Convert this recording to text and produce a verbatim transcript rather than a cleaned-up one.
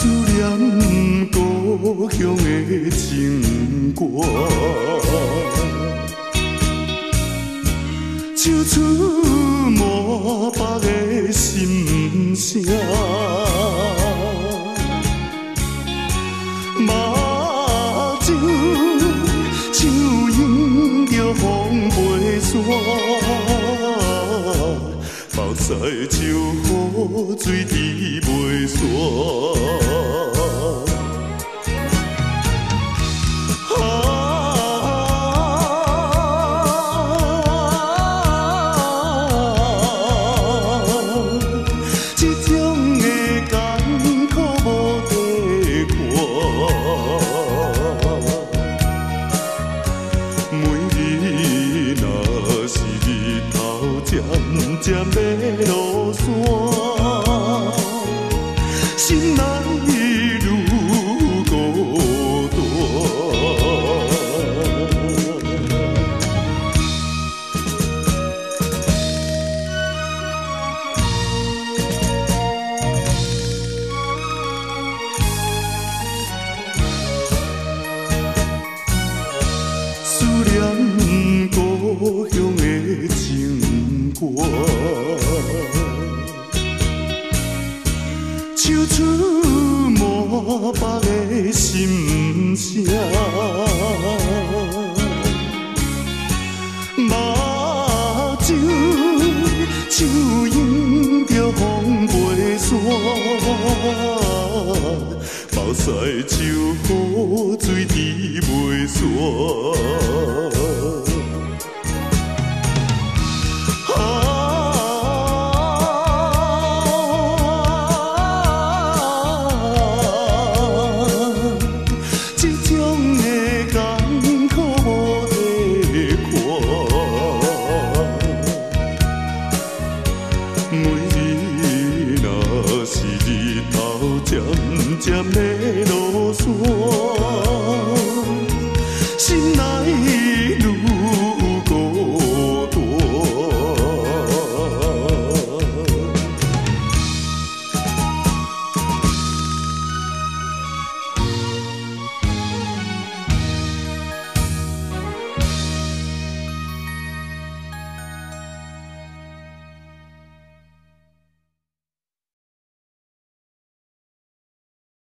思念故乡的情歌，唱出满腹的心声。目睭像迎着风飞沙，目屎像雨水滴袂煞。渐渐要落山，心内愈孤单。思念故乡的情歌，唱出满腹的心声。目睭像迎着风飞沙，目屎像雨水滴袂煞。渐渐要落山。